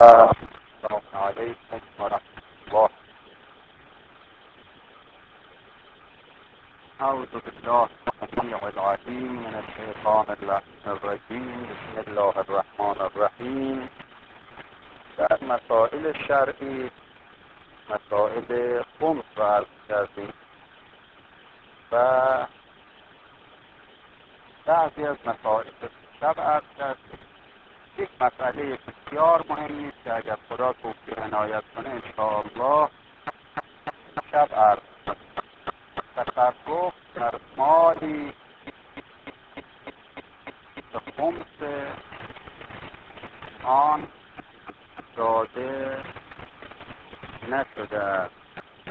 السلام علیکم و رحمت الله. اعوذ بالله السمیع العلیم من الشیطان اللعین الرجیم. بسم الله الرحمن الرحیم. در مسائل شرعی مسائل خمس را عرض کردیم و بعضی از مسائل شب عرض کردیم. یک مسئله بسیار مهمی است که اگر خدا توفیق عنایت کنه انشاءالله شب عرض تصرف در مالی به خمس آن داده نشده است.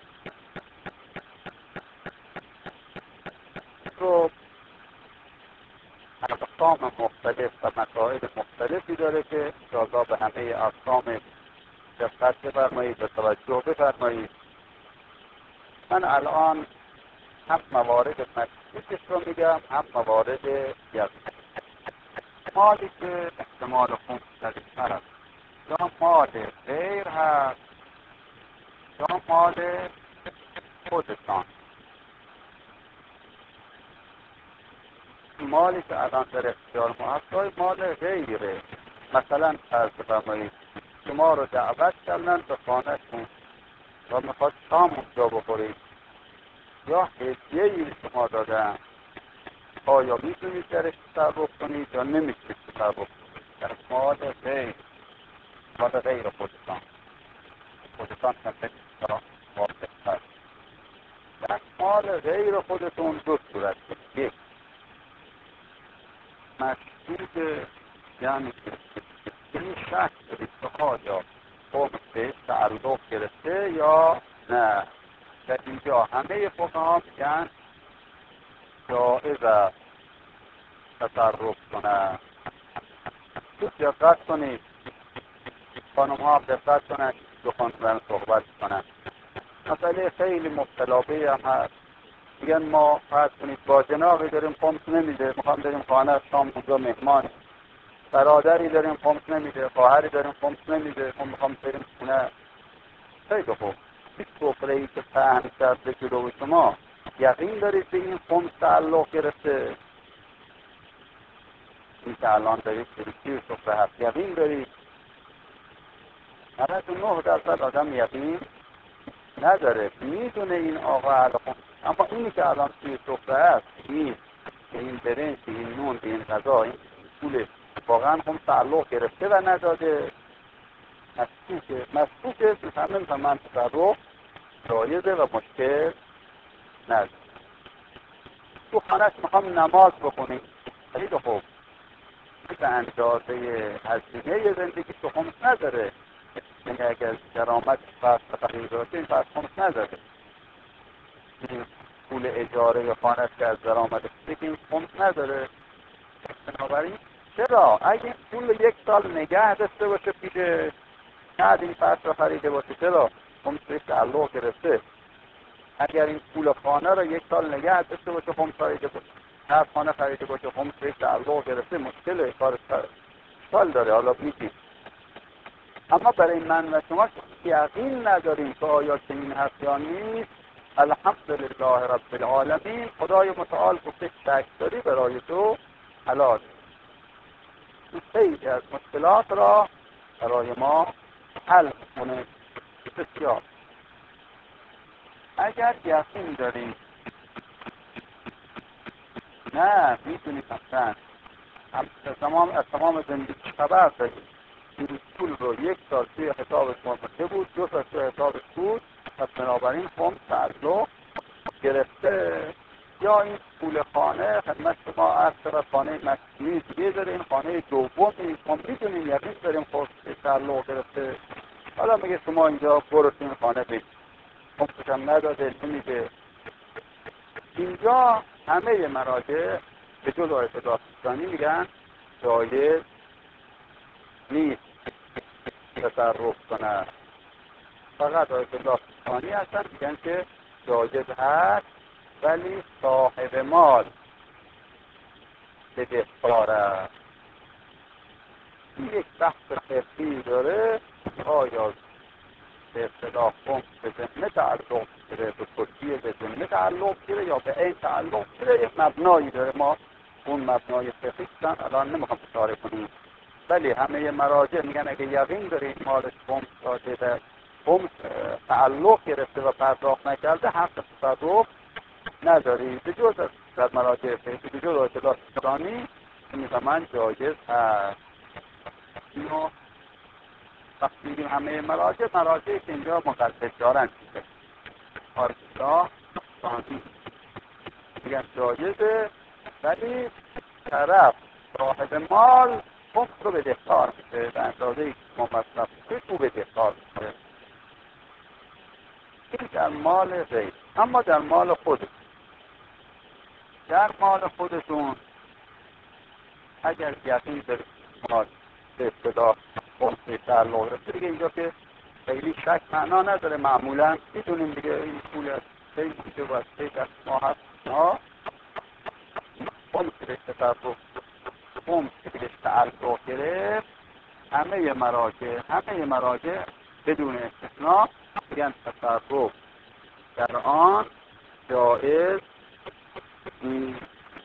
رو اقسام مختلف و مسائل مختلفی داره که انشاءالله به همه اقسام دقت بفرمایید و توجه بفرمایید. من الان هم موارد مشکوکش رو میگم هم موارد یقین. مالی که احتمال خمس شریفتر است یا مال غیر هست یا مال خودتان. مالی که الان در اختیار ما هست مال غیره. مثلا فرض بفرمایید شما رو دعوت کردن به خانه‌تون و میخواد شام اونجا بخورید یا هدیه‌ای شما دادن، آیا میتونید درش تصرف کنید یا نمیتونید تصرف کنید؟ در مال غیر، مال غیر خودتان کنید موافق هست. در مال غیر خودتون دو صورت است. یک، مشهود، یعنی این شک دارید که آیا خمس بهش تعلق گرفته یا نه. در اینجا همه فقها میگن جایز است تصرف کنه. خوب دقت کنید، خانم ها دقت کنن دخان زن صحبت کنن. مسئله خیلی مبتلابه هم هست. میگن ما فرض کنید با جنابی داریم خمس نمیده، میخوام بریم خانه شام اونجا مهمان، برادری داریم خمس نمیده، خواهری داریم خمس نمیده، ما میخوام بریم خونه. خیلی خوب، هیچ سفره‌ای که پهن کرده جلوی شما یقین دارید به این خمس تعلق گرفته؟ این که الان دارید که سفره هست یقین دارید؟ 99% آدم یقین نداره. میدونه این آقا الان، اما اینی که الان توی سفره هست نیست که این برنج، این نون، این غذا، این پول واقعا هم تعلق گرفته و نداده. مشکوکه همین و من تصرف جایزه و مشکل نداره. تو خانه‌اش میخوام نماز بخونیم، خیلی خوب، به اندازه هزینه زندگی تو خمس نداره. یعنی اگر درآمد فرض تقریبا این فرض خمس نداره، این پول اجاره خانه که از درآمد این خمس نداره. بنابراین چرا اگه پول یک سال نگه داشته باشه پیش بعد این فرض رو خریده باشه چرا خمس بهش تعلق گرفته؟ اگر این پول خانه رو یک سال نگه داشته باشه خمس خریده باشه، هر خانه خریده باشه خمس بهش تعلق گرفته، مشکل کار سال داره. حالا میگیم اما برای من و شما یقین نداریم که آیا چنین هست یا نیست. الحمدلله رب العالمین، خدای متعال گفته شک داری برای تو حلال. خیلی از مشکلات را برای ما حل کنه. بسیار اگر یقین داریم نه میتونید مثلا از تمام زندگی خبر دارید این پول رو یک سال توی حسابش مونده بود، 2 سال توی حسابش بود، پس بنابراین خمس تعلق گرفته. یا این پول خانه خدمت شما عرض شود خانه مسکونی دیگه داره، این خانه دومی ما میدونیم یقین داریم خمس تعلق گرفته. حالا میگه شما اینجا برو تو این خانه بگید، خمسش هم نداده نمیده. اینجا همه مراجع به جز آیت داستانی میگن جایز نیست تصرف کنه. فقط آیت داستانی هستن میگن که جایز هست ولی صاحب مال بدهکار است. این یک بحث فقهی داره اینجا یا به اصطلاح خمس به ذمه تعلق گیره، به کلیه به ذمه تعلق گیره یا به عین تعلق گیره، یک مبنایی داره. ما اون مبنای فقهی الان نمیخوام اشاره کنیم، ولی همه مراجع میگن اگه یقین دارید مالش خمس داده به خمس تعلق گرفته و پرداخت نکرده، حق تصرف نداری. به جز در مراجع فقهی، به جز اطلاعات اسلامی میفهمن جایز هست. اینو وقتی میگیم همه مراجع که اینجا مقلد دارن چیزه آرسلا ثانی میگن جایزه، ولی طرف صاحب مال خمس رو بدهکار میشه به اندازه ما مصرف کنید او بدهکار میشه. این در مال غیر. اما در مال خودشون اگر یقین دارید مال به اصطلاح خمس تعلق رفته دیگه، اینجا که خیلی شک معنا نداره. معمولا میدونیم دیگه این پول خیلی دیگه باید خیلی از ما هست خمس بهش تصرف خمس بهش تعلق گرفت. همه مراجع بدون استثناء میگن تصرف در آن جایز نیست.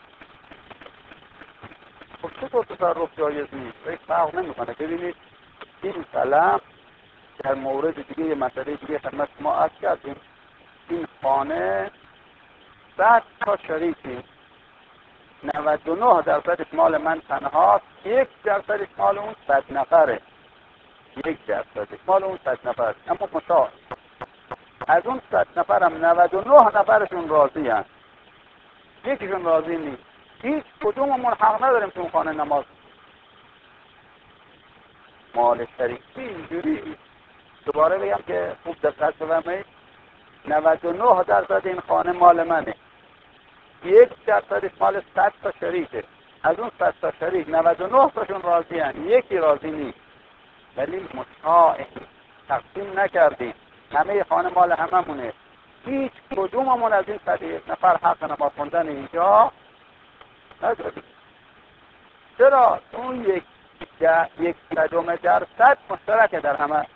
خب چطور تصرف جایز نیست؟ یک فرق نمیکنه. ببینید این سلام در مورد دیگه یه مسئله دیگه خدمت ما عرض کردیم. این خانه 100 تا شریکی، 99% مال من تنهاست، 1% مال اون 100 نفره. 1% مال اون 100 نفر، اما مثال از اون 100 نفرم 99 نفرشون راضی هست، یکیشون راضی نیست. هیچ کدوممون حق نداریم تو اون خانه نماز. مال شریکی اینجوری دوباره بگم که خوب دقت بفرمایید، 99% این خانه مال منه، 1% مال 100 تا شریکه. از اون 100 تا شریک 99 تاشون راضی هستن، یکی راضی نیست. ولی تقسیم نکردیم، همه خانه مال هممونه. هیچ کدوممون از این 101 نفر حق نماز خوندن اینجا نداریم. چرا؟ اون یک صدم درصد مشترکه در همه.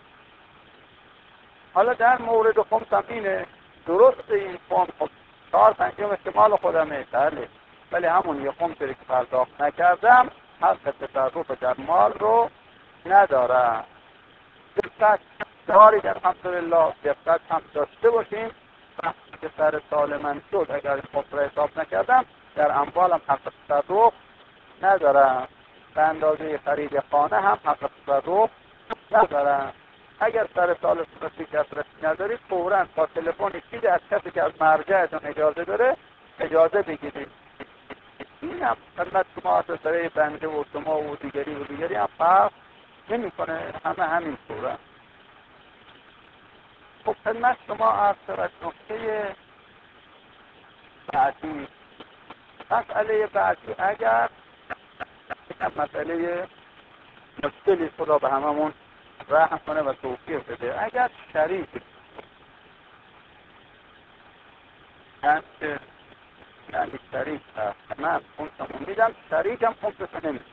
حالا در مورد خمس هم اینه، درسته این خمس خب 4/5 که مال خودمه، بله، ولی همون یه خمسی که پرداخت نکردم حق تصرف در مال رو ندارم. دقت دارید الحمدلله، دقت هم داشته باشیم. وقتی که سر سال من شد اگر خمس را حساب نکردم در اموالم حق تصرف ندارم، به اندازه خرید خانه هم حق تصرف ندارم. اگر سر سال رسید دسترسی ندارید فوراً با تلفن یکی از کسی که از مرجعتون اجازه داره اجازه بگیرید. این هم خدمت شما برای بنده و شما و دیگری هم فرق نمی‌کنه، همه همین صورت. خب خدمت شما عرض شود نکته بعدی، مسئله بعدی اگر مسئله مشکلی خدا به هممون رحم کنه و توفیق بده، اگر شریک یعنی شریک هست، من خمسمون میدم، شریکم خمسشو نمیدم.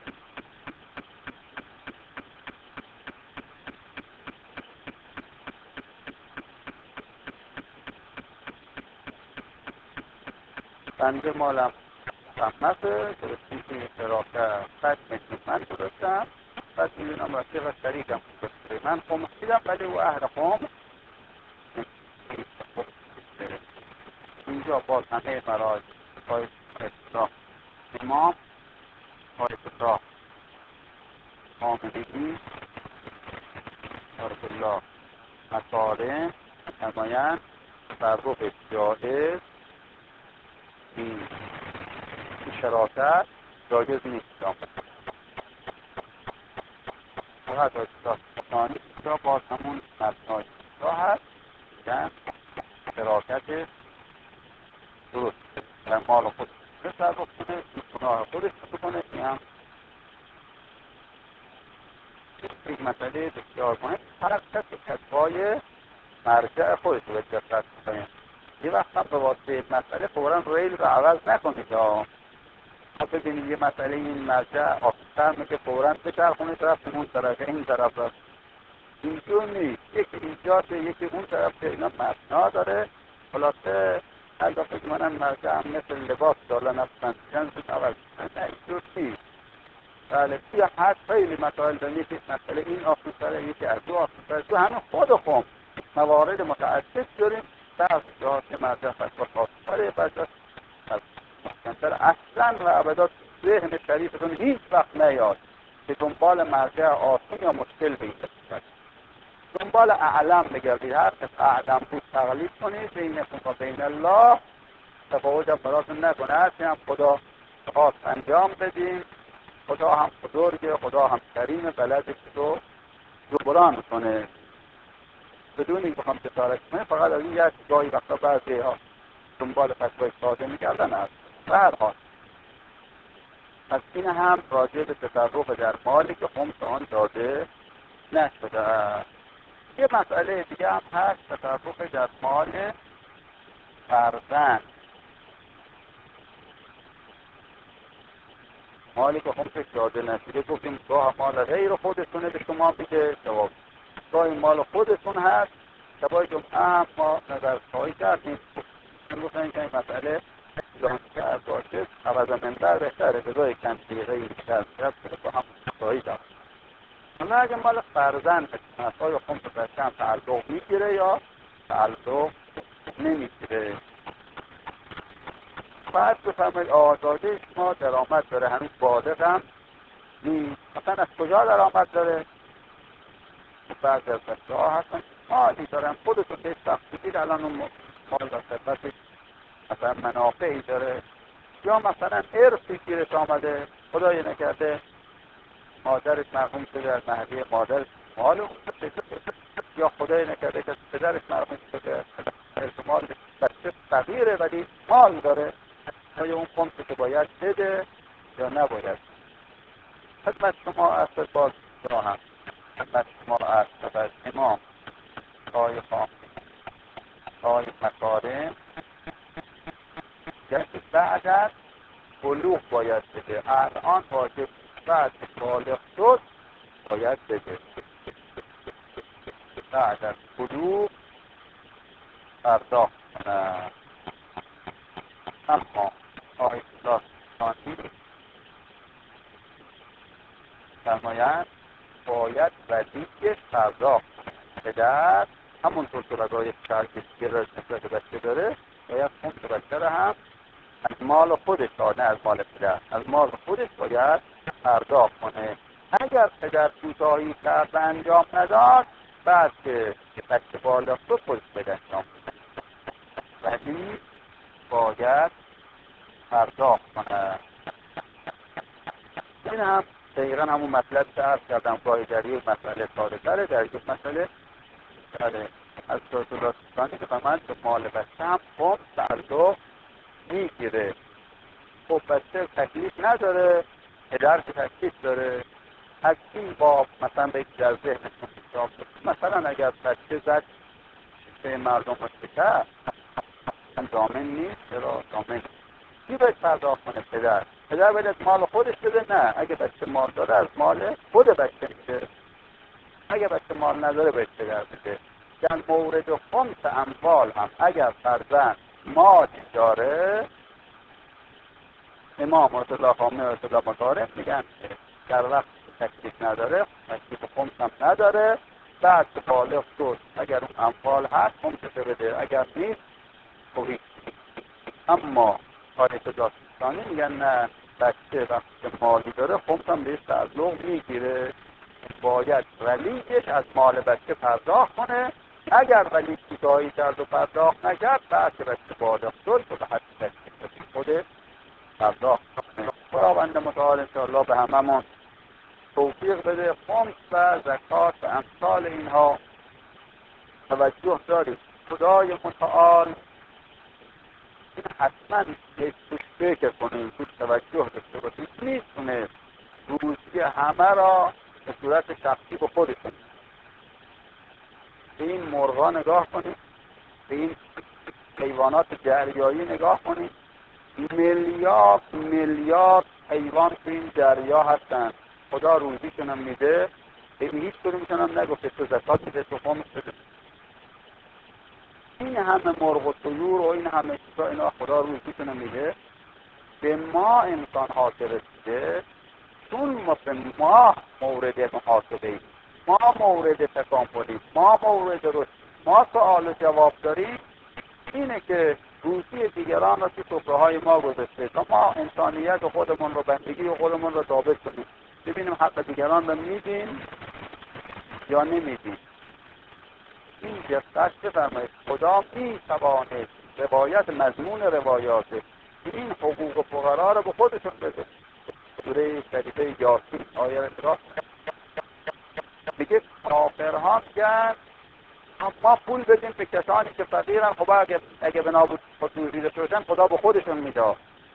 بنده مالم خمسه درستی که شراکت 100 میلیون من گذاشتم، 100 میلیونم رفیق شریکم گذاشته، من خمس میدم ولی او اهل خمس. اینجا باز همه مراجع پای اصلاح امام، پای اصلاح آمدگی، طرف الله مسالم نمایند تصرف جایز این شراکت جایز نیست. فقط اصلاح ثانی اینجا باز همون مبنای اصلاح هست، میگن شراکت درست در مال خود تصرف کنه، گناه خودش بکنه. این هم یک مسئله بسیار مهم، هر کسی کسبای مرجع خودش رو به دقت کنه. یه وقت هم به واسطه مسئله فوراً ریل رو عوض نکنید. ببینید یه مسئله این مرجع آفیستر میگه فوراً بچرخونید رفت اون طرف این طرف رفت، اینجور نیست. یکی ایجاده، یکی اون طرف که اینا مبنا داره. خلاصه هر دفعه که منم مرجع هم مثل لباس دارن اصلا جنس عوض نه اینجور نیست. بله توی هر خیلی مسائل داریم. یکی مسئله این آفیسره، یکی از دو آفیسره. تو همه خود موارد متعدد داریم. بعض جاها که مرجع فتوا خاص‌تره، بعض جاها مستنتر. اصلا و ابدا ذهن شریفتون هیچ وقت نیاد که دنبال مرجع آسون یا مشکل بگیرید. دنبال اعلم بگردید. هر کس اعلم بود تقلید کنید. بینکم و بین الله تفاوت هم براتون نکنه. هرچی هم خدا خواست انجام بدین. خدا هم بزرگه، خدا هم کریم، بلده که تو جبران کنه بدون این بخوام جسارت کنه. فقط از این یک جایی وقتا بعضی ها دنبال فتوای ساده میکردن هست. و هر حال پس این هم راجع به تصرف در مالی که خمس آن داده نشده. یه مسئله دیگه هم هست، تصرف در مال فرزند. مالی که خمسش داده نشده گفتیم گاه مال غیر خودتونه به شما میده جواب، گاهی مال خودتون هست. شبای جمعه ما نظرخواهی کردیم گفتن که این مسئله لانکر باشه عوض منبر بهتره به جای چند دقیقه این بیشتر با هم خواهی دارد. اما اگه مال فرزند مسئله خمس بچه هم تعلق میگیره یا تعلق نمیگیره. بعد بفرمایید آزاده شما درآمد داره، هنوز بالغ هم نیست. مثلا از کجا درآمد داره؟ بعضی از بچه ها هستن مالی دارن، خودتون به سخت بگید الان اون مال و ثروتش مثلا منافعی داره، یا مثلا ارثی گیرش آمده، خدای نکرده مادرش مرحوم شده از محلی مادرش مال اون، یا خدای نکرده که پدرش مرحوم شده ارث مال بچه فقیره ولی مال داره. آیا اون خمسی که باید بده یا نباید؟ خدمت شما اصل باز راهم خدمت شما اصل امام آقای خام آقای مکارم یعنی بعد از بلوغ باید بده. الان واجب بعد بالغ شد باید بده. بعد از بلوغ پرداخت کنه. اما آقای ثانی فرمایند باید ولیش پرداخت پدر همونطور که وظایف شرعی نسبت بچه داره باید خمس بچه رو هم از مال خودش نه از مال پدر از مال خودش باید پرداخت کنه. اگر پدر کوتاهی کرد و انجام نداد بعد که بچه بالغ شد خودش بده انجام ولی باید پرداخت کنه. این هم دقیقا همون مطلب که عرض کردم گاهی در یک مسئله ساده تره، در یک مسئله داره. از رسول الله که فرمایند به مال بچه هم خمس تعلق میگیره. خب بچه تکلیف نداره، پدر که تکلیف داره. از این باب مثلا به یک در ذهنتون مثلا اگر بچه زد به مردم شکست ضامن نیست. چرا ضامن کی باید پرداخت کنه؟ پدر باید مال خودش بده؟ نه، اگه بچه مال داره از مال خود بچه میشه. اگه بچه مال نداره باید پدر بده. در مورد خمس اموال هم اگر فرزند مال داره امام رضی الله خامنه رضی الله مکارم میگن در وقت تکلیف نداره تکلیف خمس هم نداره. بعد که بالغ شد اگر اون اموال هست خمسش بده، اگر نیست خب. اما حالت داستانی میگن نه، بچه وقتی مالی داره خمس هم بهش تعلق میگیره، باید ولیش از مال بچه پرداخت کنه. اگر ولی کوتاهی کرد و پرداخت نکرد بعد که بچه بالغ شد به حد تکلیف خود پرداخت کنه. خداوند متعال انشاءالله به هممون توفیق بده. خمس و زکات و امثال اینها توجه دارید. خدای متعال این حتما توش فکر کنید، توش توجه داشته باشید. میتونه روزی همه را به صورت شخصی به خودتون به این مرغا نگاه کنید، به این حیوانات دریایی نگاه کنید. میلیارد حیوان تو این دریا هستن، خدا روزیشون میده به هیچ کدومشون هم نگفته تو زکات بده، تو خمس بده. این همه مرغ و طیور و این همه چیزا اینا خدا روزیشون میده، به ما انسان ها که رسیده چون ما به ما مورد محاسبه ایم، ما مورد تکاملیم، ما مورد رشد، ما سوال و جواب داریم. اینه که روزی دیگران را توی سفره‌های ما گذاشته تا ما انسانیت خودمون رو، بندگی خودمون رو ثابت کنیم، ببینیم حق دیگران رو میدیم یا نمیدیم. این دقت بفرمایید، خدا میتوانه روایت مضمون روایاته این حقوق فقرا رو به خودشون بده. سوره شریفه یاسین آیه را میگه کافرها میگن ما پول بدیم به کسانی که فقیرن، خب اگه بنا بود خودروزی داشته باشن خدا به خودشون میداد.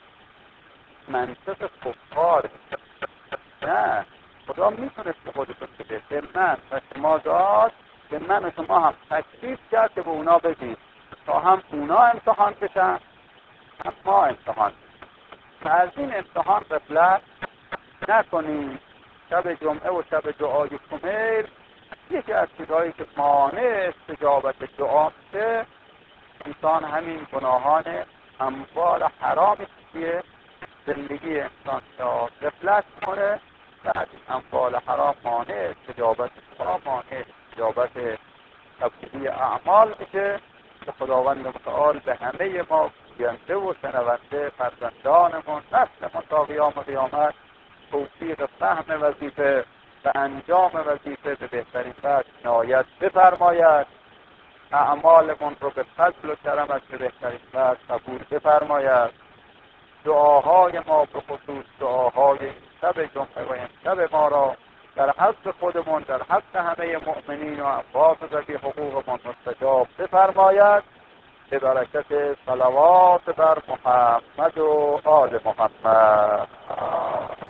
منطق کفار نه، خدا میتونست به خودشون بده، به من و شما داد، به من و شما هم تکلیف کرد که به اونا بدیم تا هم اونا امتحان بشن هم ما امتحان بشن. از این امتحان غفلت نکنیم. شب جمعه و شب دعای کمیل یکی از چیزهایی که مانع استجابت دعا میشه، انسان همین گناهان اموال حرامی که زندگی انسان را غفلت کنه و از این اموال حرام مانع استجابت دعا، مانع استجابت قبولی اعمال میشه که خداوند متعال به همه ما گوینده و شنونده فرزندانمون نسلمون تا قیام قیامت توفیق فهم وظیفه و انجام وظیفه به بهترین وجه عنایت بفرماید، اعمالمون رو به فضل و کرمش به بهترین وجه قبول بفرماید. دعاهای ما به خصوص دعاهای شب جمعه و امشب ما را در حق خودمون، در حق همه مؤمنین و افراد ذوی حقوقمون مستجاب بفرماید، به برکت صلوات بر محمد و آل محمد.